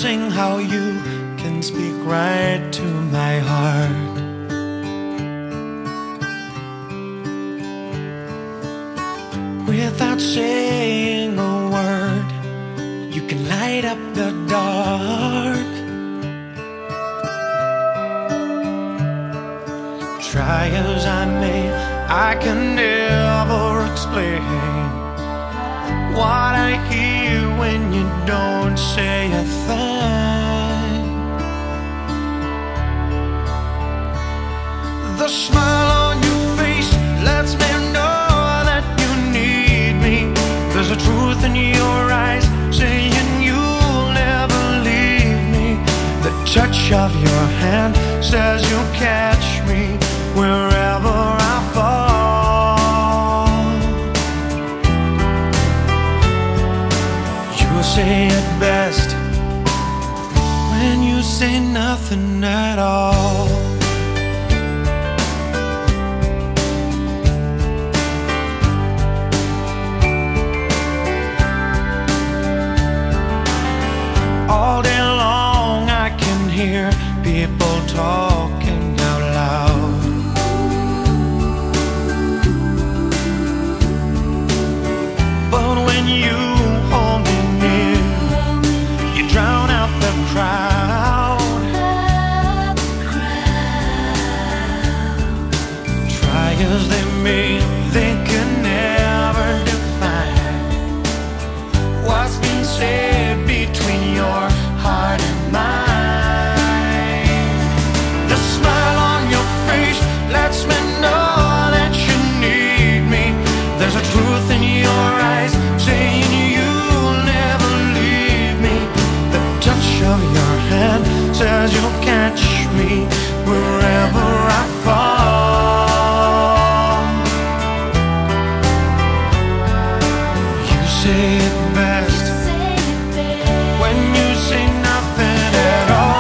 amazing how you can speak right to my heart. Without saying a word, you can light up the dark. Try as I may, I can never explain what I hear when you don't say a thing. The smile on your face lets me know that you need me. There's a truth in your eyes saying you'll never leave me. The touch of your hand says you'll catch me wherever I fall. You say it best when you say nothing at all. All day long I can hear people talking out loud. But when you hold me near, you drown out the crowd. Try as they may, they can never define what's been said between your heart and mine. The smile on your face lets me know that you need me. There's a truth in your eyes saying you'll never leave me. The touch of your hand says you'll catch me wherever I fall. You say it best when you say nothing at all.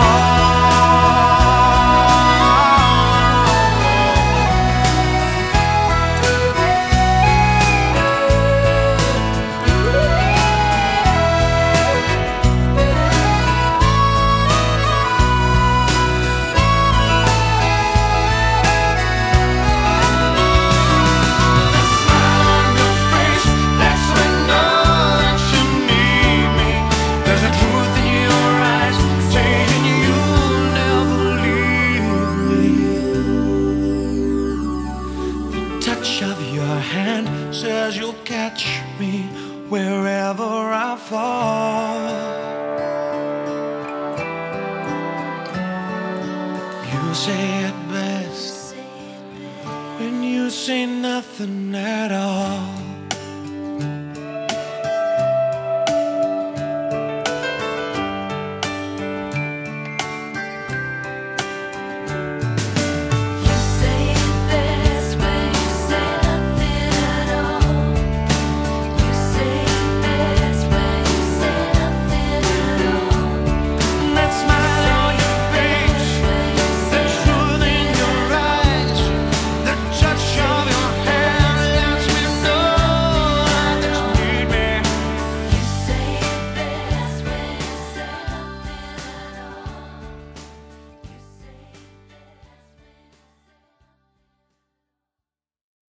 Touch of your hand says you'll catch me wherever I fall. You say it best when you say nothing at all.